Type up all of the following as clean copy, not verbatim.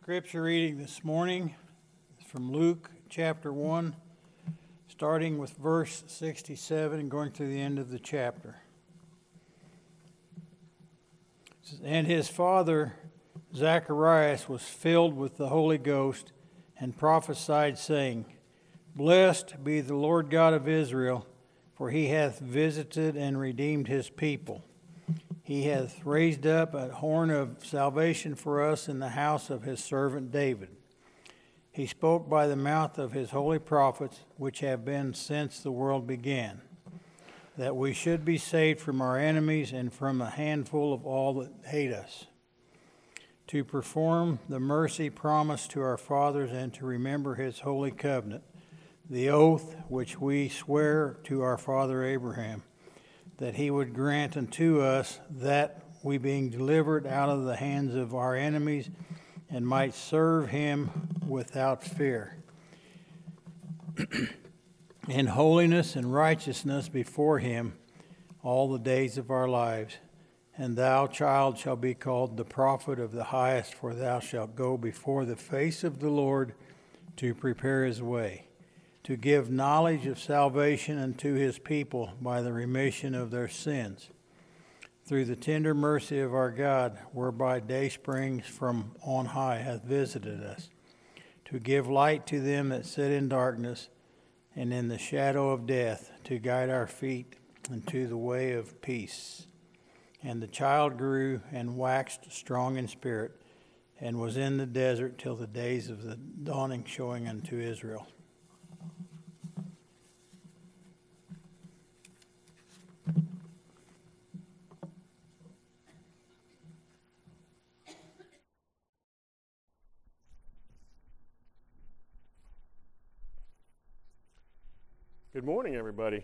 Scripture reading this morning is from Luke chapter 1, starting with verse 67 and going through the end of the chapter. It says, "And his father Zacharias was filled with the Holy Ghost and prophesied, saying, Blessed be the Lord God of Israel, for he hath visited and redeemed his people. He hath raised up a horn of salvation for us in the house of his servant David. He spoke by the mouth of his holy prophets, which have been since the world began, that we should be saved from our enemies and from a handful of all that hate us, to perform the mercy promised to our fathers and to remember his holy covenant, the oath which we swear to our father Abraham, that he would grant unto us that we, being delivered out of the hands of our enemies, and might serve him without fear, in holiness and righteousness before him all the days of our lives. And thou, child, shalt be called the prophet of the highest, for thou shalt go before the face of the Lord to prepare his way, to give knowledge of salvation unto his people by the remission of their sins, through the tender mercy of our God, whereby day springs from on high hath visited us, to give light to them that sit in darkness and in the shadow of death, to guide our feet into the way of peace. And the child grew and waxed strong in spirit, and was in the desert till the days of the dawning showing unto Israel." Good morning, everybody.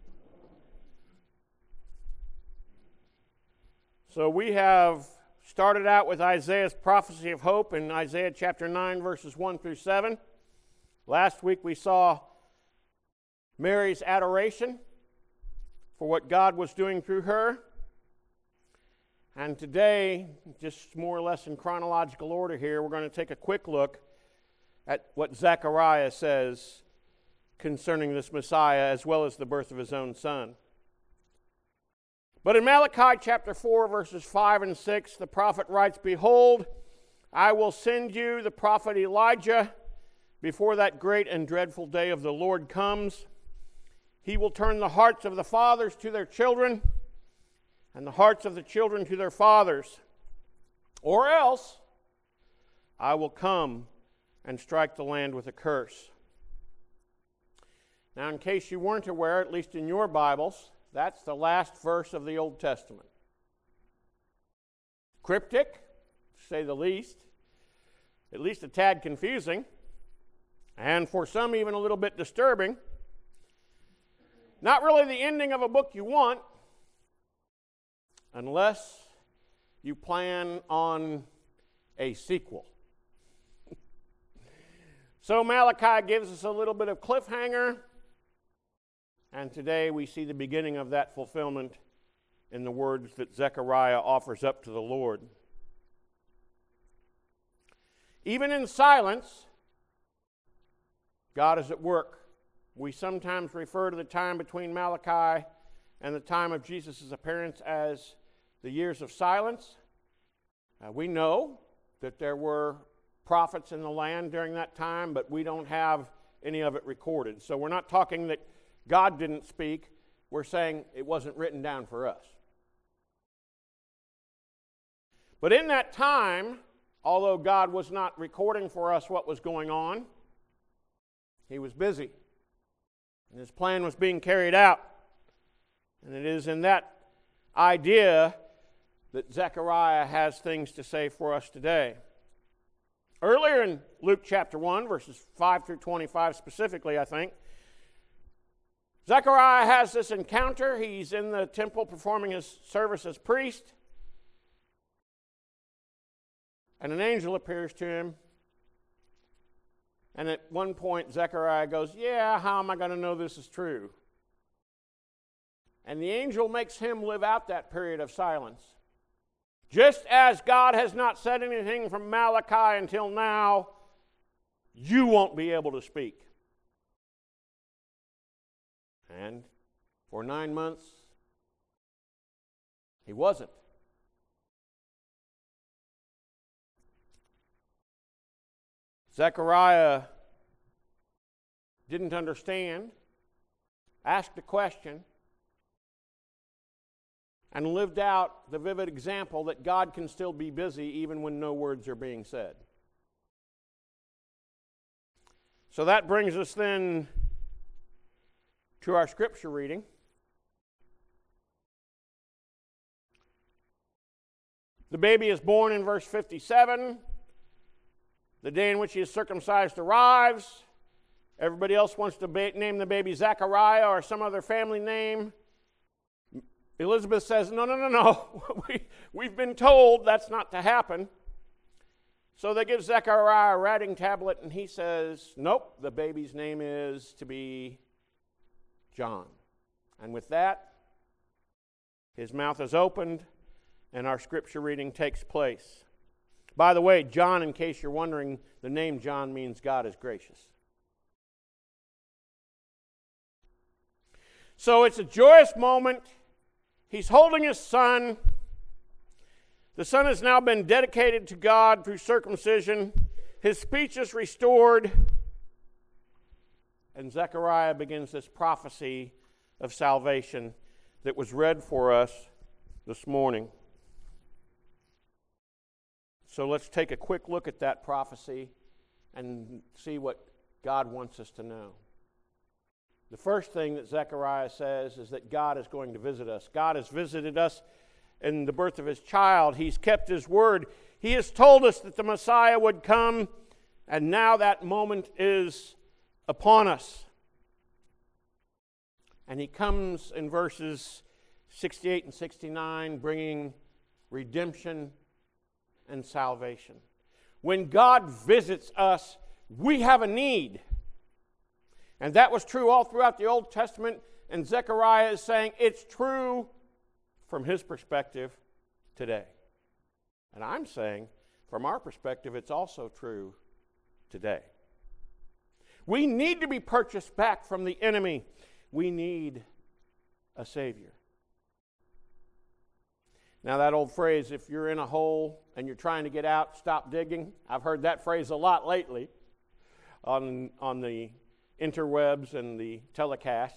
So we have started out with Isaiah's prophecy of hope in Isaiah chapter 9, verses 1 through 7. Last week we saw Mary's adoration for what God was doing through her. And today, just more or less in chronological order here, we're going to take a quick look at what Zechariah says concerning this Messiah, as well as the birth of his own son. But in Malachi chapter 4, verses 5 and 6, the prophet writes, "Behold, I will send you the prophet Elijah before that great and dreadful day of the Lord comes. He will turn the hearts of the fathers to their children, and the hearts of the children to their fathers. Or else I will come and strike the land with a curse." Now, in case you weren't aware, at least in your Bibles, that's the last verse of the Old Testament. Cryptic, to say the least, at least a tad confusing, and for some even a little bit disturbing. Not really the ending of a book you want, unless you plan on a sequel. So Malachi gives us a little bit of cliffhanger, and today we see the beginning of that fulfillment in the words that Zechariah offers up to the Lord. Even in silence, God is at work. We sometimes refer to the time between Malachi and the time of Jesus' appearance as the years of silence. We know that there were prophets in the land during that time, but we don't have any of it recorded. So we're not talking that God didn't speak. We're saying it wasn't written down for us. But in that time, although God was not recording for us what was going on, he was busy. And his plan was being carried out. And it is in that idea that Zechariah has things to say for us today. Earlier in Luke chapter 1, verses 5 through 25 specifically, I think, Zechariah has this encounter. He's in the temple performing his service as priest, and an angel appears to him. And at one point, Zechariah goes, "Yeah, how am I going to know this is true?" And the angel makes him live out that period of silence. Just as God has not said anything from Malachi until now, you won't be able to speak. And for 9 months, he wasn't. Zechariah didn't understand, asked a question, and lived out the vivid example that God can still be busy even when no words are being said. So that brings us then to our scripture reading. The baby is born in verse 57. The day in which he is circumcised arrives. Everybody else wants to name the baby Zechariah or some other family name. Elizabeth says, no. We've been told that's not to happen. So they give Zechariah a writing tablet, and he says, nope, the baby's name is to be John. And with that, his mouth is opened, and our scripture reading takes place. By the way, John, in case you're wondering, the name John means God is gracious. So it's a joyous moment. He's holding his son. The son has now been dedicated to God through circumcision. His speech is restored. And Zechariah begins this prophecy of salvation that was read for us this morning. So let's take a quick look at that prophecy and see what God wants us to know. The first thing that Zechariah says is that God is going to visit us. God has visited us in the birth of his child. He's kept his word. He has told us that the Messiah would come, and now that moment is upon us. And he comes in verses 68 and 69, bringing redemption and salvation. When God visits us, we have a need. And that was true all throughout the Old Testament, and Zechariah is saying it's true from his perspective today. And I'm saying, from our perspective, it's also true today. We need to be purchased back from the enemy. We need a Savior. Now, that old phrase, if you're in a hole and you're trying to get out, stop digging. I've heard that phrase a lot lately on the interwebs and the telecasts.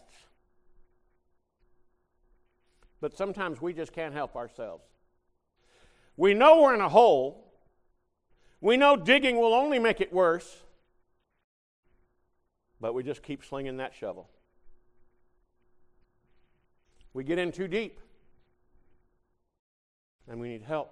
But sometimes we just can't help ourselves. We know we're in a hole. We know digging will only make it worse. But we just keep slinging that shovel. We get in too deep. And we need help.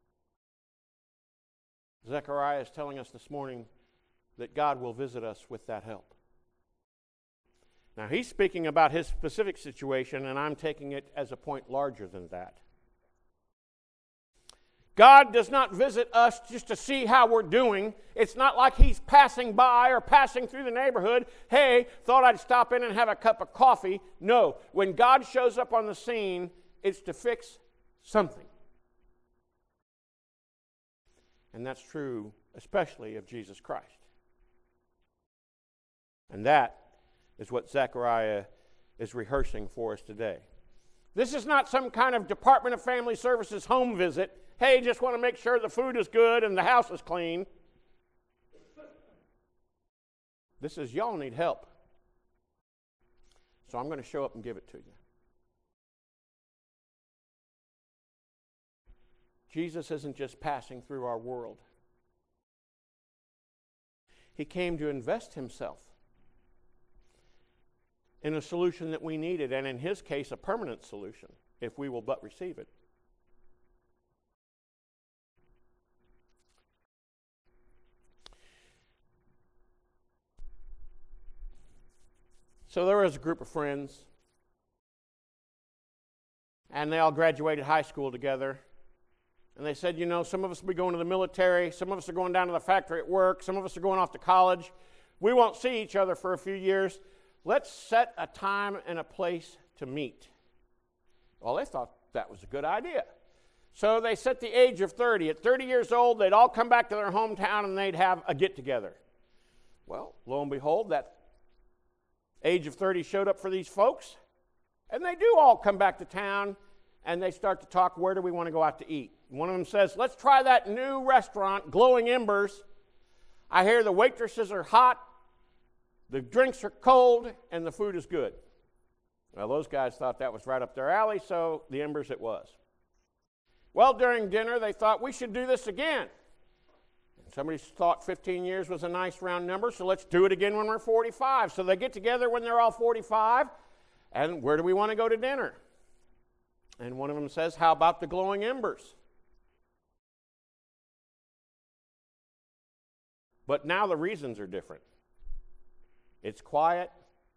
Zechariah is telling us this morning that God will visit us with that help. Now, he's speaking about his specific situation, and I'm taking it as a point larger than that. God does not visit us just to see how we're doing. It's not like he's passing by or passing through the neighborhood. Hey, thought I'd stop in and have a cup of coffee. No, when God shows up on the scene, it's to fix something. And that's true especially of Jesus Christ. And that is what Zechariah is rehearsing for us today. This is not some kind of Department of Family Services home visit. Hey, just want to make sure the food is good and the house is clean. This is y'all need help. So I'm going to show up and give it to you. Jesus isn't just passing through our world. He came to invest himself in a solution that we needed, and in his case, a permanent solution, if we will but receive it. So there was a group of friends, and they all graduated high school together. And they said, some of us will be going to the military, some of us are going down to the factory at work, some of us are going off to college. We won't see each other for a few years. Let's set a time and a place to meet. Well, they thought that was a good idea. So they set the age of 30. At 30 years old, they'd all come back to their hometown and they'd have a get-together. Well, lo and behold, that age of 30 showed up for these folks, and they do all come back to town, and they start to talk, where do we want to go out to eat? One of them says, let's try that new restaurant, Glowing Embers. I hear the waitresses are hot, the drinks are cold, and the food is good. Well, those guys thought that was right up their alley, so the Embers it was. Well, during dinner, they thought, we should do this again. Somebody thought 15 years was a nice round number, so let's do it again when we're 45. So they get together when they're all 45, and where do we want to go to dinner? And one of them says, how about the Glowing Embers? But now the reasons are different. It's quiet.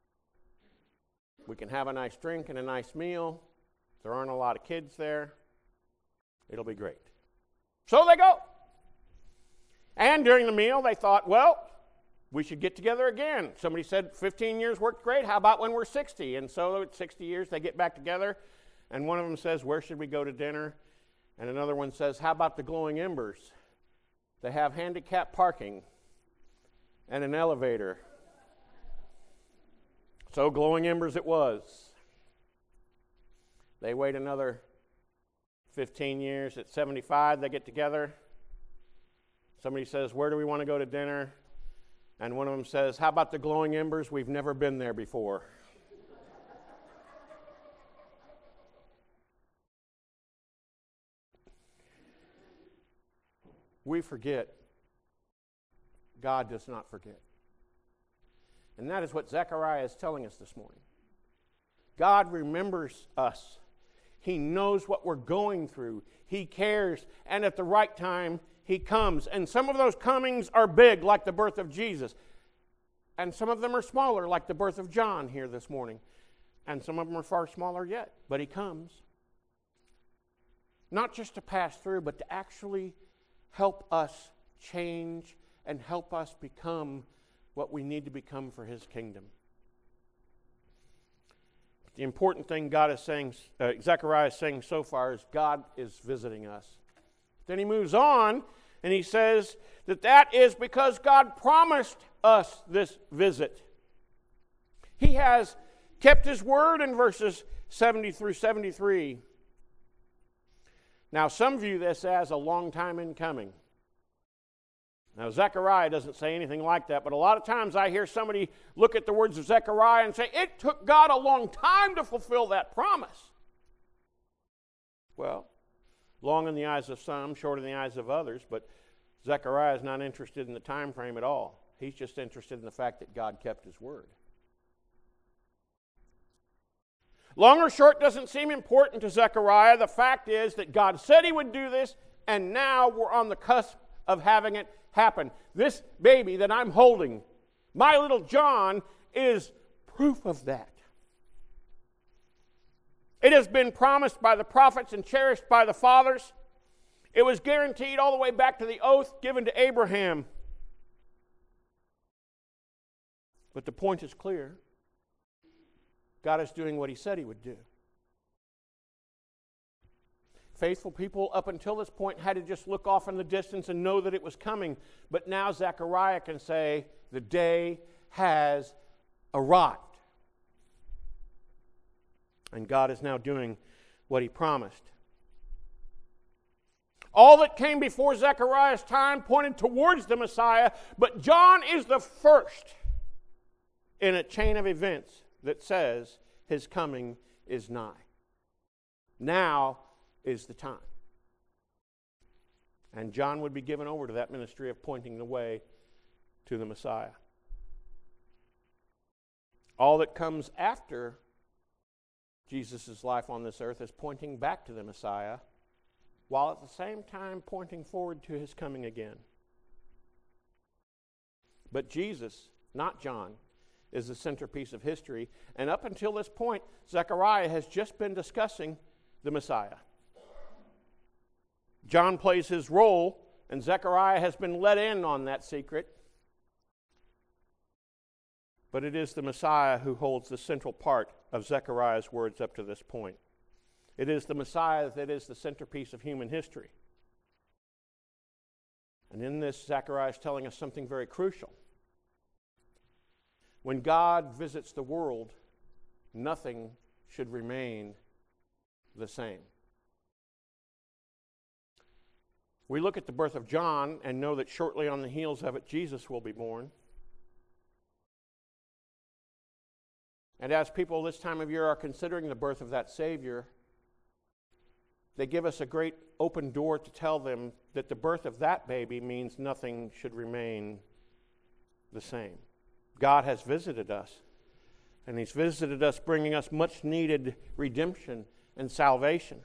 We can have a nice drink and a nice meal. There aren't a lot of kids there. It'll be great. So they go. And during the meal, they thought, well, we should get together again. Somebody said 15 years worked great. How about when we're 60? And so at 60 years, they get back together. And one of them says, where should we go to dinner? And another one says, how about the Glowing Embers? They have handicapped parking and an elevator. So Glowing Embers it was. They wait another 15 years. At 75, they get together. Somebody says, where do we want to go to dinner? And one of them says, how about the Glowing Embers? We've never been there before. We forget. God does not forget. And that is what Zechariah is telling us this morning. God remembers us. He knows what we're going through. He cares. And at the right time, He comes. And some of those comings are big, like the birth of Jesus. And some of them are smaller, like the birth of John here this morning. And some of them are far smaller yet. But He comes. Not just to pass through, but to actually help us change and help us become what we need to become for His kingdom. The important thing God is saying, Zechariah is saying so far, is God is visiting us. Then he moves on and he says that is because God promised us this visit. He has kept His word in verses 70 through 73. Now, some view this as a long time in coming. Now, Zechariah doesn't say anything like that, but a lot of times I hear somebody look at the words of Zechariah and say, it took God a long time to fulfill that promise. Well, long in the eyes of some, short in the eyes of others, but Zechariah is not interested in the time frame at all. He's just interested in the fact that God kept His word. Long or short doesn't seem important to Zechariah. The fact is that God said He would do this, and now we're on the cusp of having it happen. This baby that I'm holding, my little John, is proof of that. It has been promised by the prophets and cherished by the fathers. It was guaranteed all the way back to the oath given to Abraham. But the point is clear. God is doing what He said He would do. Faithful people up until this point had to just look off in the distance and know that it was coming. But now Zechariah can say, the day has arrived. And God is now doing what He promised. All that came before Zechariah's time pointed towards the Messiah, but John is the first in a chain of events that says His coming is nigh. Now is the time. And John would be given over to that ministry of pointing the way to the Messiah. All that comes after Jesus' life on this earth is pointing back to the Messiah, while at the same time pointing forward to His coming again. But Jesus, not John, is the centerpiece of history. And up until this point, Zechariah has just been discussing the Messiah. John plays his role, and Zechariah has been let in on that secret. But it is the Messiah who holds the central part of Zechariah's words up to this point. It is the Messiah that is the centerpiece of human history. And in this, Zechariah is telling us something very crucial. When God visits the world, nothing should remain the same. We look at the birth of John and know that shortly on the heels of it, Jesus will be born. And as people this time of year are considering the birth of that Savior, they give us a great open door to tell them that the birth of that baby means nothing should remain the same. God has visited us, and He's visited us bringing us much needed redemption and salvation.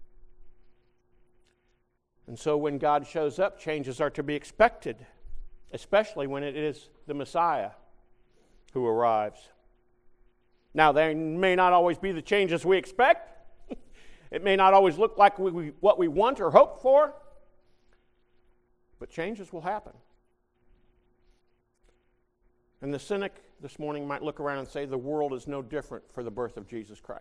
And so when God shows up, changes are to be expected, especially when it is the Messiah who arrives. Now, they may not always be the changes we expect. It may not always look like what we want or hope for, but changes will happen. And the cynic this morning might look around and say the world is no different for the birth of Jesus Christ.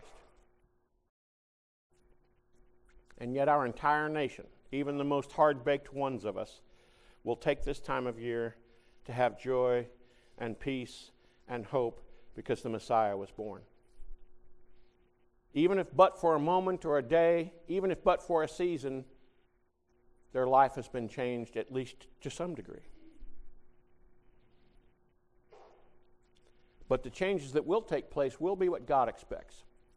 And yet our entire nation, even the most hard-baked ones of us, will take this time of year to have joy and peace and hope because the Messiah was born. Even if but for a moment or a day, even if but for a season, their life has been changed at least to some degree. But the changes that will take place will be what God expects.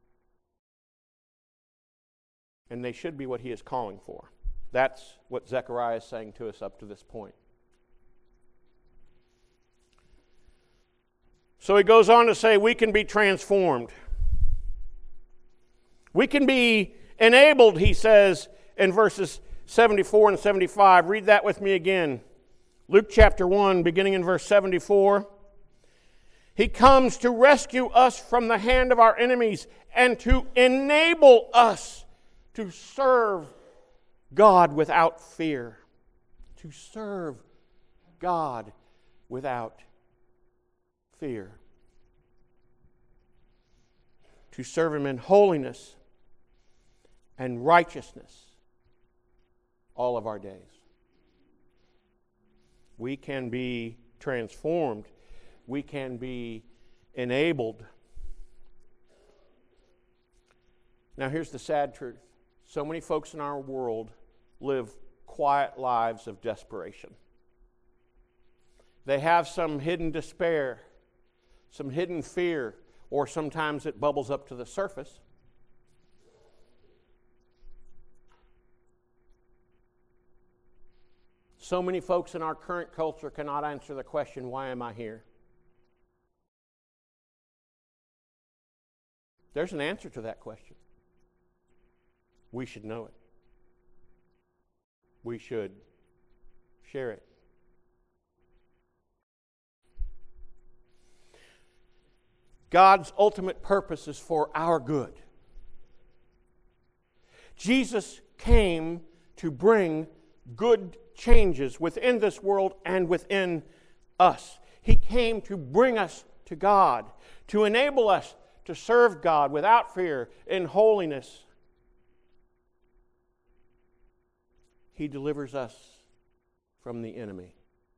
And they should be what He is calling for. That's what Zechariah is saying to us up to this point. So he goes on to say we can be transformed. We can be enabled, he says in verses 74 and 75. Read that with me again. Luke chapter 1, beginning in verse 74. He comes to rescue us from the hand of our enemies and to enable us to serve God without fear. To serve God without fear. To serve Him in holiness and righteousness all of our days. We can be transformed. We can be enabled. Now here's the sad truth. So many folks in our world live quiet lives of desperation. They have some hidden despair, some hidden fear, or sometimes it bubbles up to the surface. So many folks in our current culture cannot answer the question, why am I here? There's an answer to that question. We should know it. We should share it. God's ultimate purpose is for our good. Jesus came to bring good changes within this world and within us. He came to bring us to God, to enable us to serve God without fear, in holiness. He delivers us from the enemy.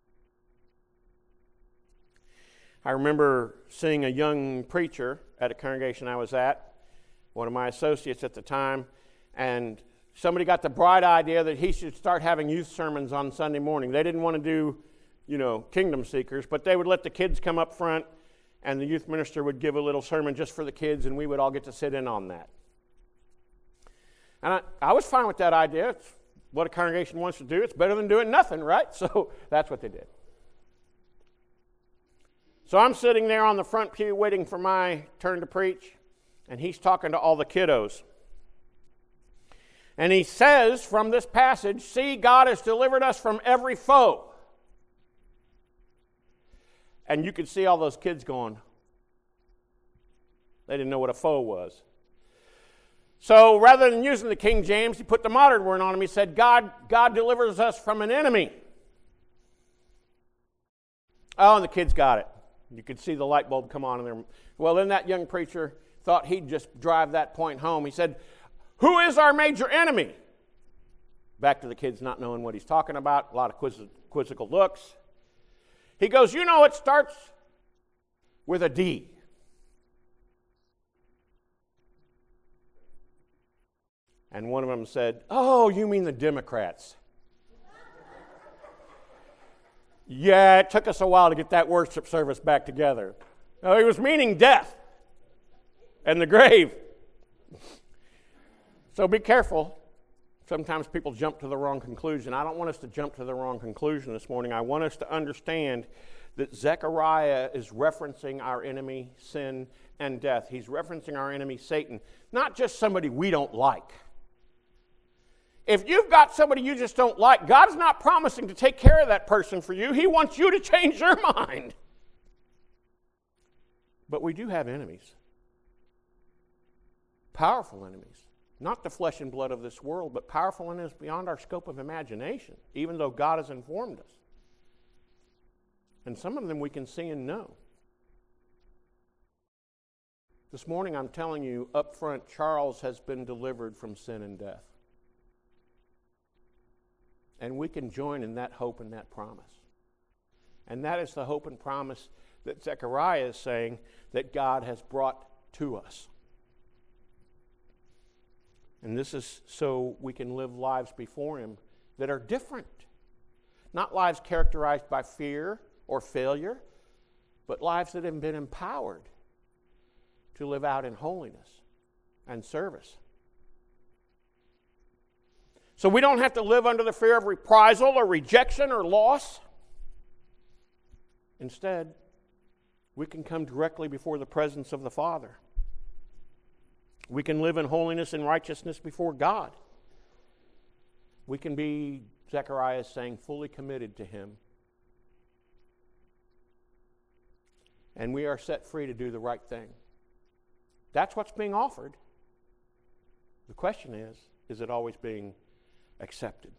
I remember seeing a young preacher at a congregation I was at, one of my associates at the time, and somebody got the bright idea that he should start having youth sermons on Sunday morning. They didn't want to do, Kingdom Seekers, but they would let the kids come up front, and the youth minister would give a little sermon just for the kids, and we would all get to sit in on that. And I was fine with that idea. It's what a congregation wants to do. It's better than doing nothing, right? So that's what they did. So I'm sitting there on the front pew waiting for my turn to preach, and he's talking to all the kiddos. And he says from this passage, see, God has delivered us from every foe. And you could see all those kids going, they didn't know what a foe was. So rather than using the King James, he put the modern word on him. He said, God delivers us from an enemy. Oh, and the kids got it. You could see the light bulb come on in there. Well, then that young preacher thought he'd just drive that point home. He said, Who is our major enemy? Back to the kids not knowing what he's talking about, a lot of quizzical looks. He goes, you know, it starts with a D. And one of them said, oh, you mean the Democrats? Yeah, it took us a while to get that worship service back together. No, he was meaning death and the grave. So be careful. Sometimes people jump to the wrong conclusion. I don't want us to jump to the wrong conclusion this morning. I want us to understand that Zechariah is referencing our enemy, sin and death. He's referencing our enemy, Satan, not just somebody we don't like. If you've got somebody you just don't like, God's not promising to take care of that person for you. He wants you to change your mind. But we do have enemies. Powerful enemies. Not the flesh and blood of this world, but powerful enemies beyond our scope of imagination, even though God has informed us. And some of them we can see and know. This morning I'm telling you up front, Charles has been delivered from sin and death. And we can join in that hope and that promise. And that is the hope and promise that Zechariah is saying that God has brought to us. And this is so we can live lives before Him that are different. Not lives characterized by fear or failure, but lives that have been empowered to live out in holiness and service. So we don't have to live under the fear of reprisal or rejection or loss. Instead, we can come directly before the presence of the Father. We can live in holiness and righteousness before God. We can be, Zechariah is saying, fully committed to Him. And we are set free to do the right thing. That's what's being offered. The question is it always being accepted?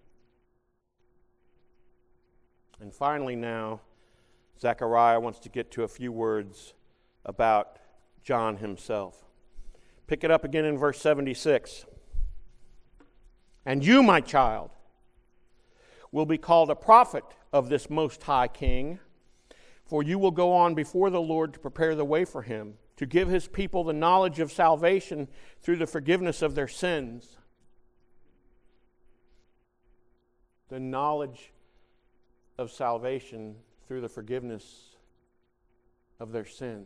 And finally now, Zechariah wants to get to a few words about John himself. Pick it up again in verse 76. And you, my child, will be called a prophet of this Most High King, for you will go on before the Lord to prepare the way for Him, to give His people the knowledge of salvation through the forgiveness of their sins. The knowledge of salvation through the forgiveness of their sins.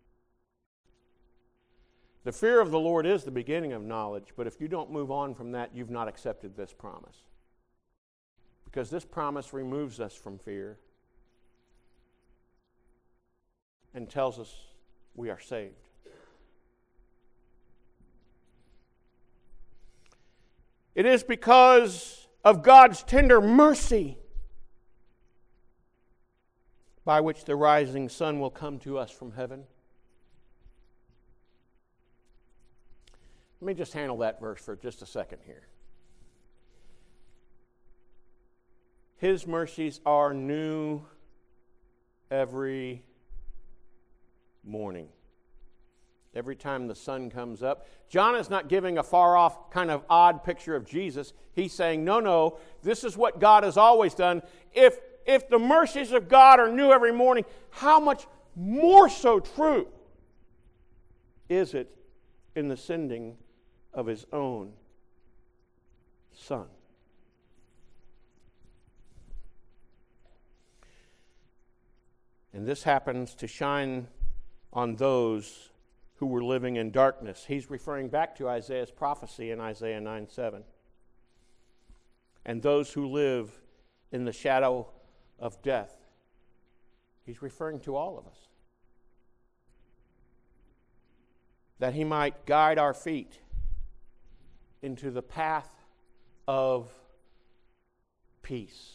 The fear of the Lord is the beginning of knowledge, but if you don't move on from that, you've not accepted this promise. Because this promise removes us from fear and tells us we are saved. It is because of God's tender mercy by which the rising sun will come to us from heaven. Let me just handle that verse for just a second here. His mercies are new every morning. Every time the sun comes up. John is not giving a far-off kind of odd picture of Jesus. He's saying, no, this is what God has always done. If the mercies of God are new every morning, how much more so true is it in the sending of His own Son? And this happens to shine on those who were living in darkness. He's referring back to Isaiah's prophecy in Isaiah 9:7. And those who live in the shadow of death. He's referring to all of us. That He might guide our feet into the path of peace.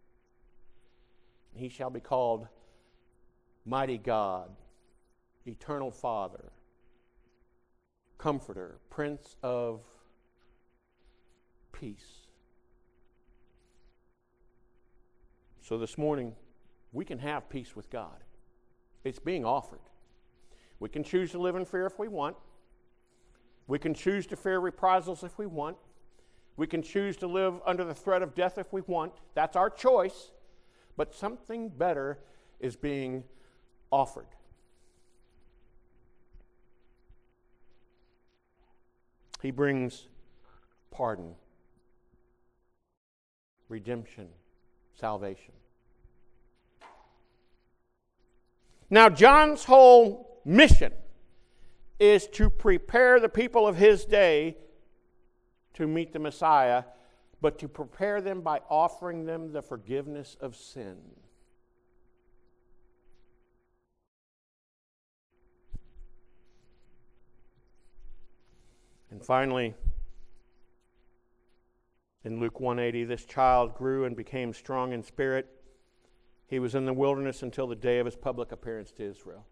He shall be called Mighty God, Eternal Father, Comforter, Prince of Peace. So this morning, we can have peace with God. It's being offered. We can choose to live in fear if we want. We can choose to fear reprisals if we want. We can choose to live under the threat of death if we want. That's our choice. But something better is being offered. He brings pardon, redemption, salvation. Now, John's whole mission is to prepare the people of his day to meet the Messiah, but to prepare them by offering them the forgiveness of sin. And finally, in Luke 180, this child grew and became strong in spirit. He was in the wilderness until the day of his public appearance to Israel.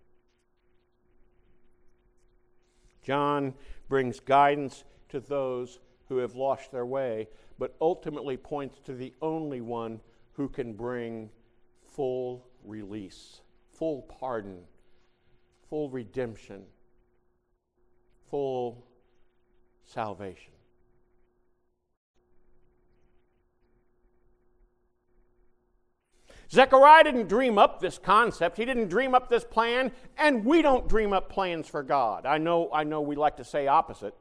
John brings guidance to those who have lost their way, but ultimately points to the only one who can bring full release, full pardon, full redemption, full salvation. Zechariah didn't dream up this concept. He didn't dream up this plan, and we don't dream up plans for God. I know we like to say opposite.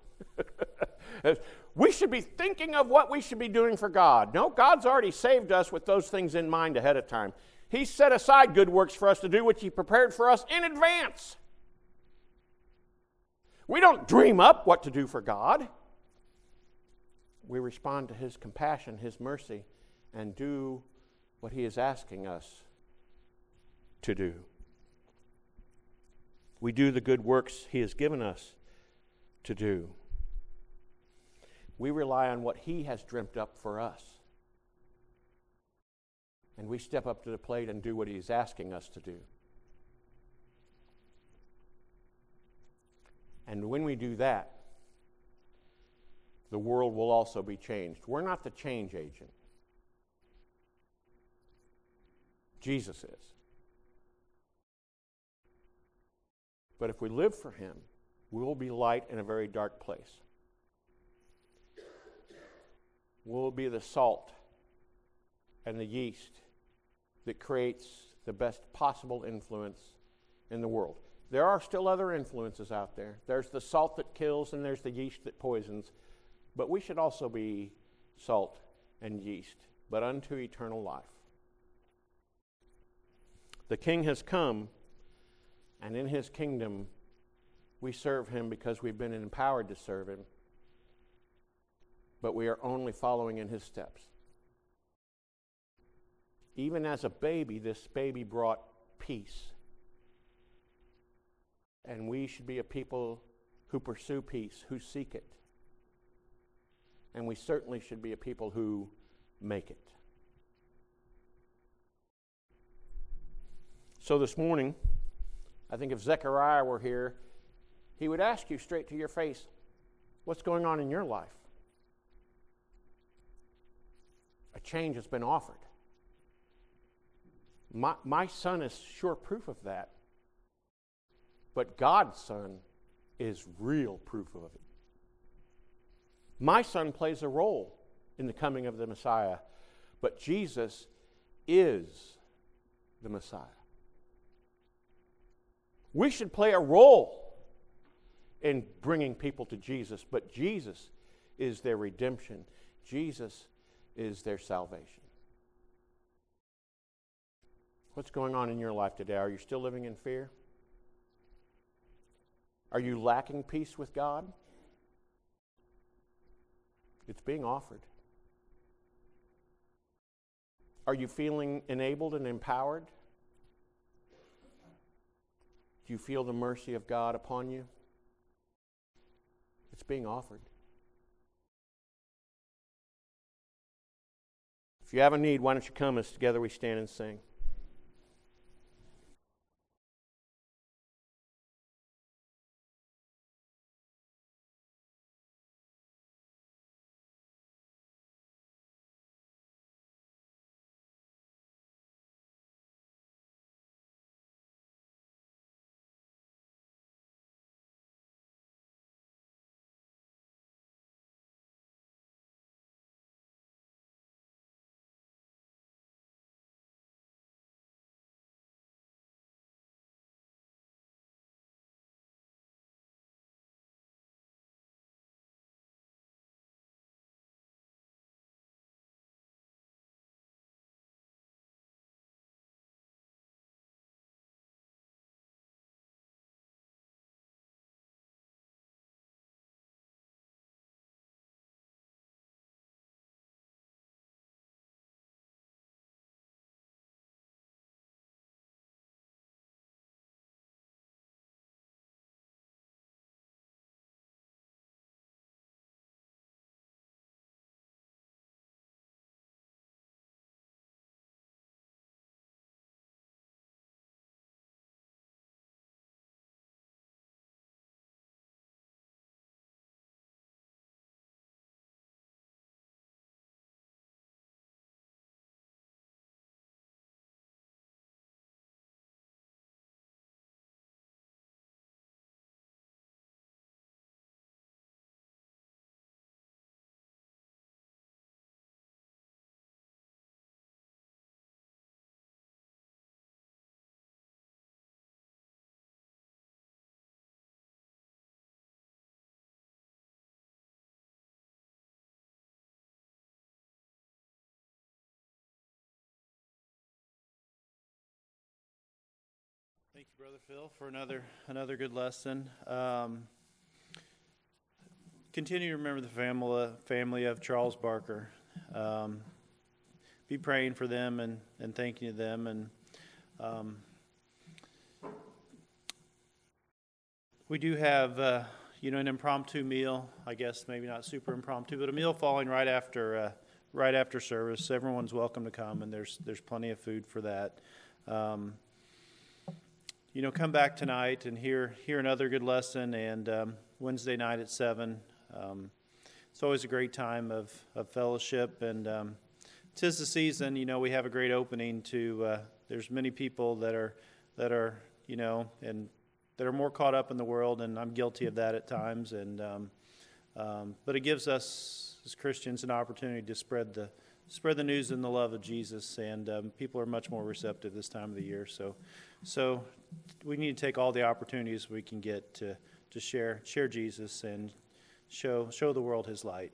We should be thinking of what we should be doing for God. No, God's already saved us with those things in mind ahead of time. He set aside good works for us to do, which He prepared for us in advance. We don't dream up what to do for God. We respond to His compassion, His mercy, and do what He is asking us to do. We do the good works He has given us to do. We rely on what He has dreamt up for us. And we step up to the plate and do what He is asking us to do. And when we do that, the world will also be changed. We're not the change agent. Jesus is. But if we live for Him, we will be light in a very dark place. We'll be the salt and the yeast that creates the best possible influence in the world. There are still other influences out there. There's the salt that kills and there's the yeast that poisons. But we should also be salt and yeast, but unto eternal life. The King has come, and in His kingdom, we serve Him because we've been empowered to serve Him, but we are only following in His steps. Even as a baby, this baby brought peace. And we should be a people who pursue peace, who seek it. And we certainly should be a people who make it. So this morning, I think if Zechariah were here, he would ask you straight to your face, what's going on in your life? A change has been offered. My son is sure proof of that. But God's Son is real proof of it. My son plays a role in the coming of the Messiah, but Jesus is the Messiah. We should play a role in bringing people to Jesus, but Jesus is their redemption. Jesus is their salvation. What's going on in your life today? Are you still living in fear? Are you lacking peace with God? It's being offered. Are you feeling enabled and empowered? Do you feel the mercy of God upon you? It's being offered. If you have a need, why don't you come as together we stand and sing. Thank you, Brother Phil, for another good lesson. Continue to remember the family of Charles Barker. Be praying for them and thanking them. And we do have an impromptu meal. I guess maybe not super impromptu, but a meal falling right after service. Everyone's welcome to come, and there's plenty of food for that. Come back tonight and hear another good lesson, and Wednesday night at 7. It's always a great time of fellowship, and 'tis the season. We have a great opening to. There's many people that are and that are more caught up in the world, and I'm guilty of that at times. And but it gives us as Christians an opportunity to spread the news and the love of Jesus, and people are much more receptive this time of the year. So we need to take all the opportunities we can get to share Jesus and show the world His light.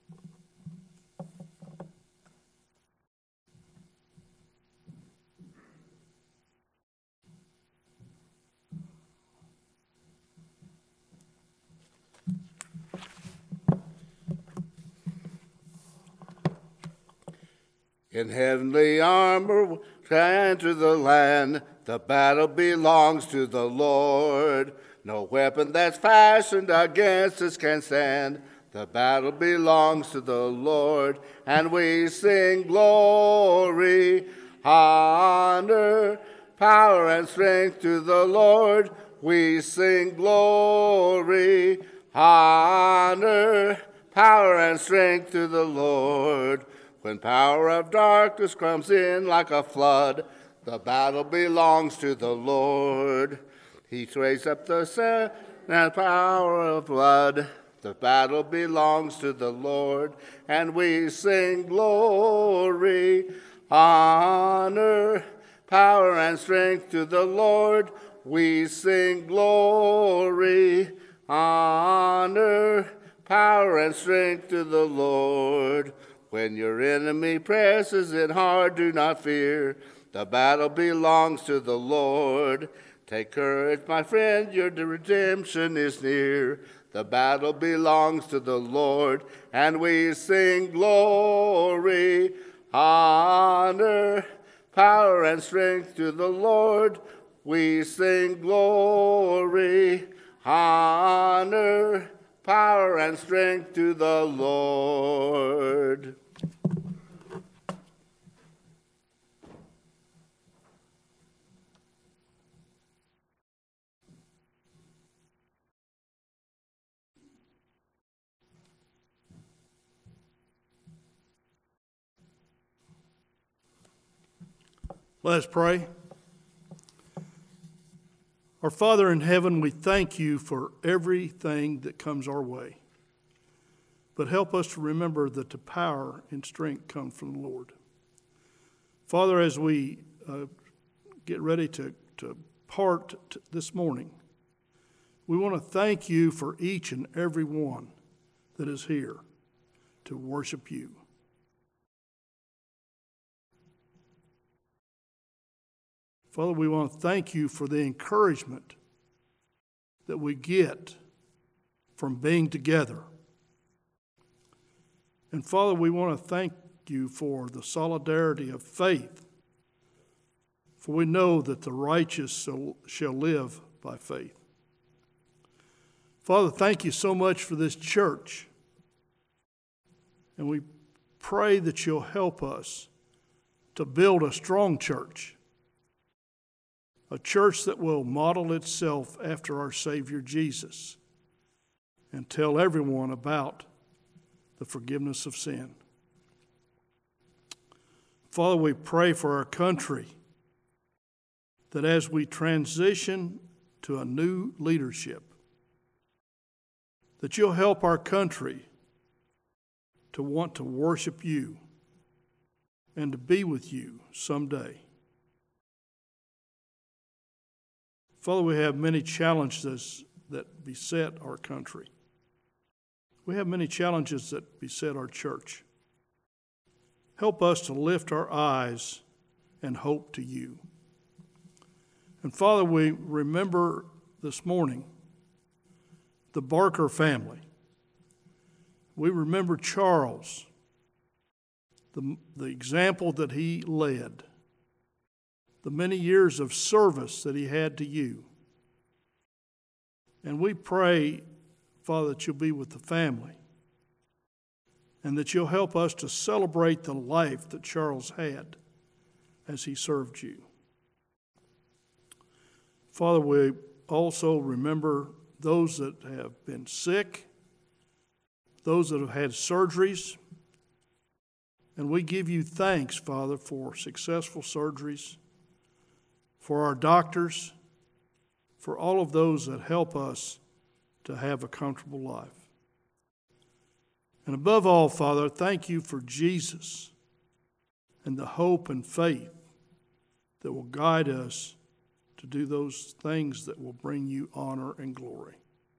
In heavenly armor, enter the land. The battle belongs to the Lord. No weapon that's fashioned against us can stand. The battle belongs to the Lord. And we sing glory, honor, power, and strength to the Lord. We sing glory, honor, power, and strength to the Lord. When power of darkness comes in like a flood, the battle belongs to the Lord. He raised up the sun and power of blood. The battle belongs to the Lord. And we sing glory, honor, power, and strength to the Lord. We sing glory, honor, power, and strength to the Lord. When your enemy presses in hard, do not fear. The battle belongs to the Lord. Take courage, my friend, your redemption is near. The battle belongs to the Lord. And we sing glory, honor, power, and strength to the Lord. We sing glory, honor, power, and strength to the Lord. Let us pray. Our Father in heaven, we thank you for everything that comes our way. But help us to remember that the power and strength come from the Lord. Father, as we get ready to part this morning, we want to thank you for each and every one that is here to worship you. Father, we want to thank you for the encouragement that we get from being together. And Father, we want to thank you for the solidarity of faith, for we know that the righteous shall live by faith. Father, thank you so much for this church. And we pray that you'll help us to build a strong church. A church that will model itself after our Savior Jesus and tell everyone about the forgiveness of sin. Father, we pray for our country that as we transition to a new leadership, that you'll help our country to want to worship you and to be with you someday. Father, we have many challenges that beset our country. We have many challenges that beset our church. Help us to lift our eyes and hope to you. And Father, we remember this morning the Barker family. We remember Charles, the example that he led, the many years of service that he had to you. And we pray, Father, that you'll be with the family and that you'll help us to celebrate the life that Charles had as he served you. Father, we also remember those that have been sick, those that have had surgeries, and we give you thanks, Father, for successful surgeries, for our doctors, for all of those that help us to have a comfortable life. And above all, Father, thank you for Jesus and the hope and faith that will guide us to do those things that will bring you honor and glory.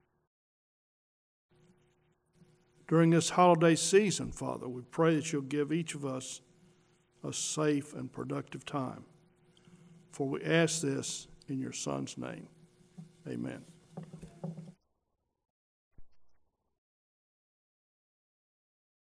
During this holiday season, Father, we pray that you'll give each of us a safe and productive time. For we ask this in your Son's name. Amen.